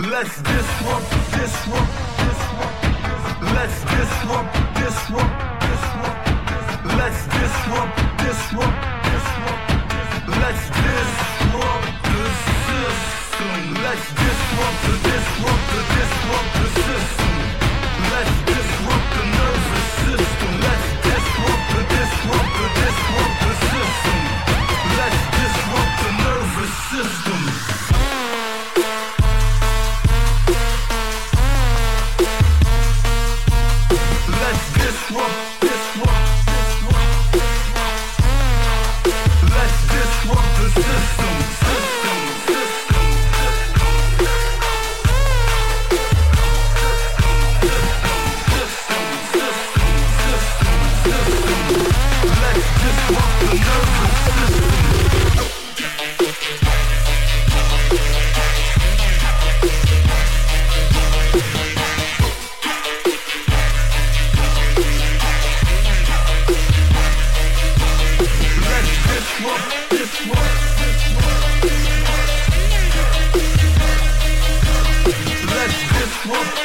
Let's disrupt, disrupt, disrupt. Let's disrupt, disrupt, disrupt. Let's disrupt, disrupt, disrupt. Let's disrupt the system. Let's disrupt the system. Let's disrupt the nervous system. Let's disrupt the system. Let's disrupt the nervous system. Let's disrupt, disrupt, disrupt. Let's disrupt the system. Let's disrupt the nervous system. Let's disrupt